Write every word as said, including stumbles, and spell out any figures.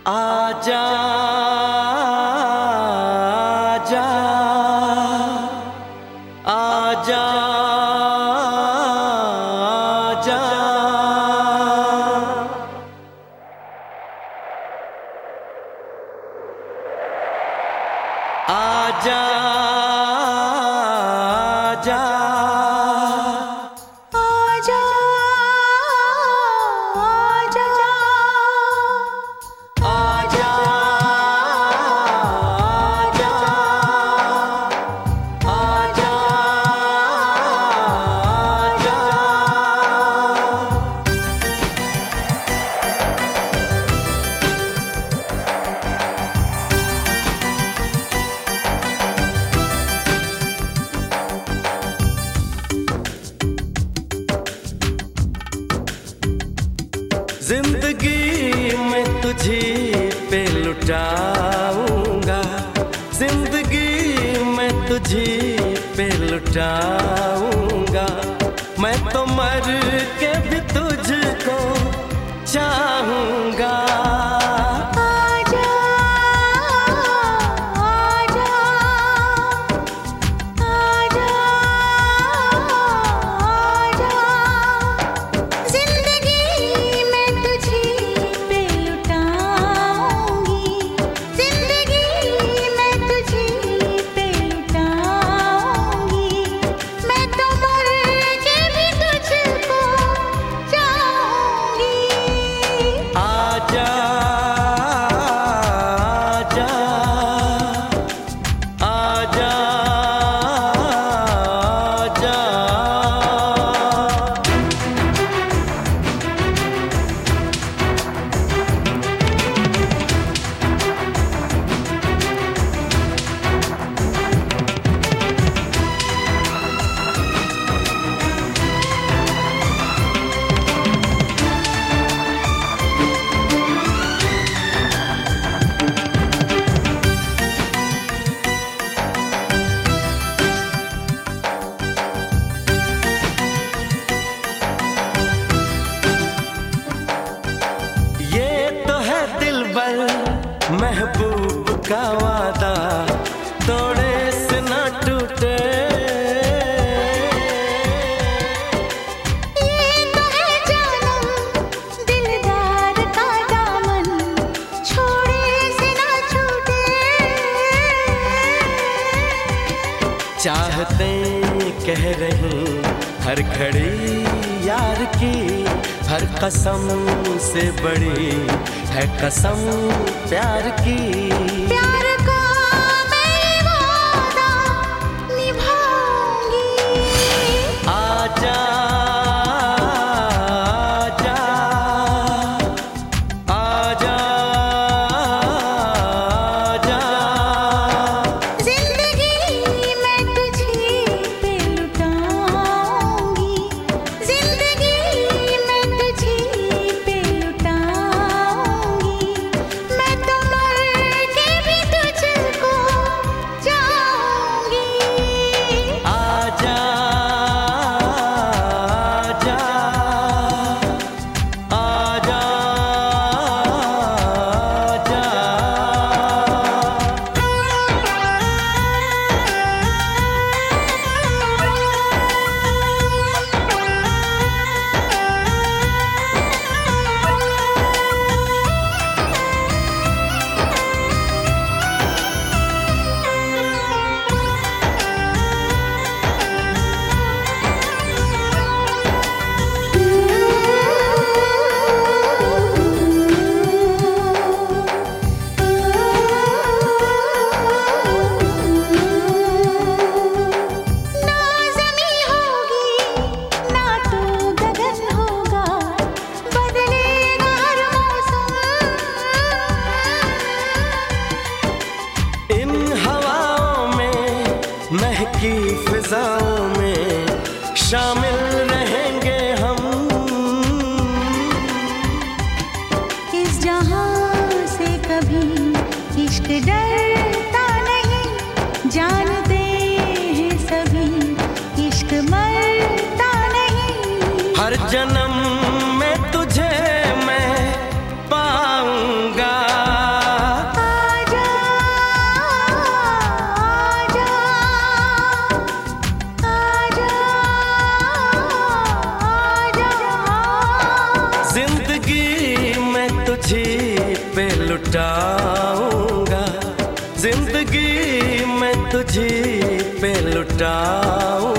आजा आजा आजा आजा आजा आजा आजा आजा जिंदगी में तुझे पे लुटाऊंगा, जिंदगी में तुझे पे लुटाऊंगा। मैं तो मर के भी तुझको चाहूंगा। महबूब का वादा तोड़े से ना टूटे, ये तो है जानम दिलदार का दामन छोड़े से ना छूटे। चाहते कह रही हर घड़ी यार की, हर कसम से बड़ी है कसम प्यार की। प्यार का मैं वादा निभाऊंगी। आजा आजा आजा जिंदगी मैं तुझे पे लुटाऊंगी, जिंदगी मैं तुझे पे लुटाऊंगी। मैं तो मर के भी तुझको चाहूंगी। आजा आजा आजा महकी फिजाओं में शामिल रहेंगे हम। इस जहां से कभी इश्क डरता नहीं, जानते हैं सभी इश्क मरता नहीं। हर जन्म में तुझे मैं पाऊंगा। लुटाऊंगा, जिंदगी मैं तुझी पे लुटाऊंगा।